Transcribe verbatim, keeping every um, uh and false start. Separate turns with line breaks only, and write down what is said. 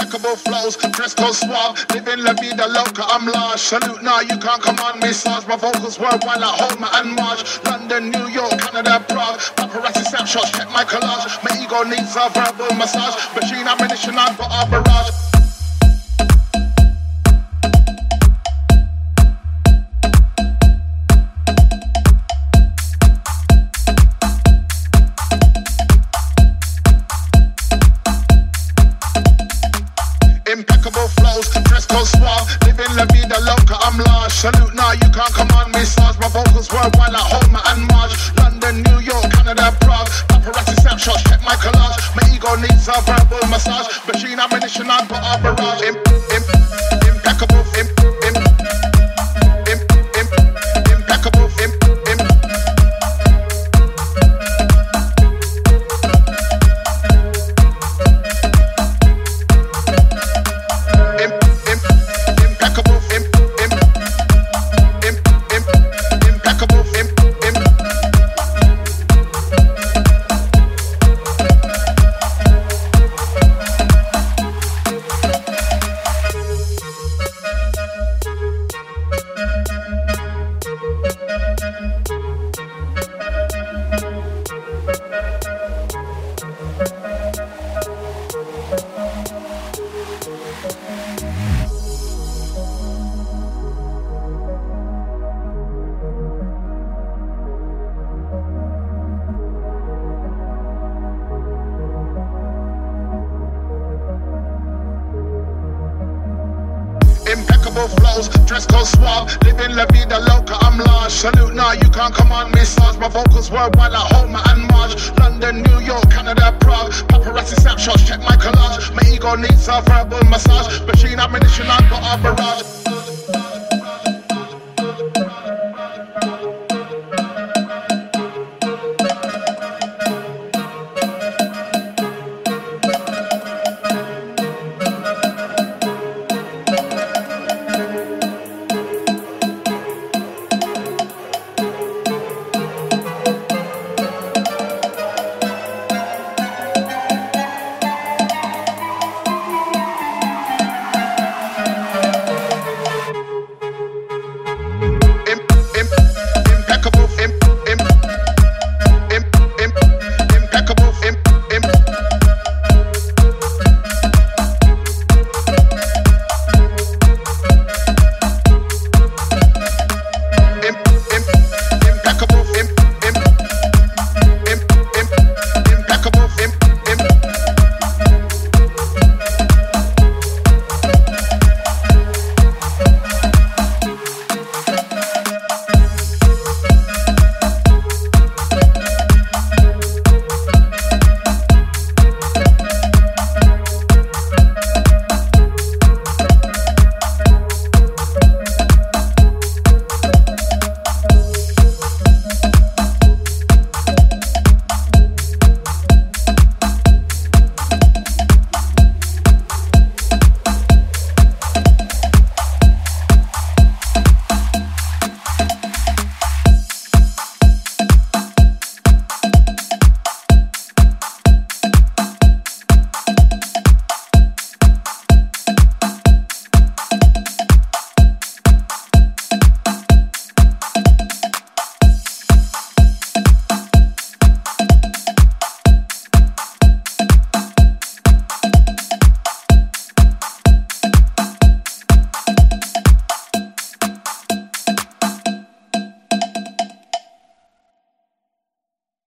Impeccable flows, dress code suave, living la vida loca, I'm large. Salute now, you can't command me, Sarge. My vocals worldwide like Homer and Marge. London, New York, Canada, Prague. Paparazzi snapshots, check my collage. My ego needs a verbal massage. Machine ammunition, I've got a barrage. Impeccable flows, dress code suave, living la vida loca, I'm large. Salute now, you can't command me, Sarge. My vocals worldwide like Homer and Marge. London, New York, Canada, Prague. Paparazzi snapshots, check my collage. My ego needs a verbal massage. Machine ammunition, I've got a barrage. Im, im, impeccable, im, im, im, im, impeccable, im, im. Impeccable flows, dress code suave, living la vida loca, I'm large. Salute now, you can't command me, Sarge. My vocals worldwide like Homer and Marge. London, New York, Canada, Prague. Paparazzi snapshots, check my collage. My ego needs a verbal massage. Machine ammunition, I've got a barrage.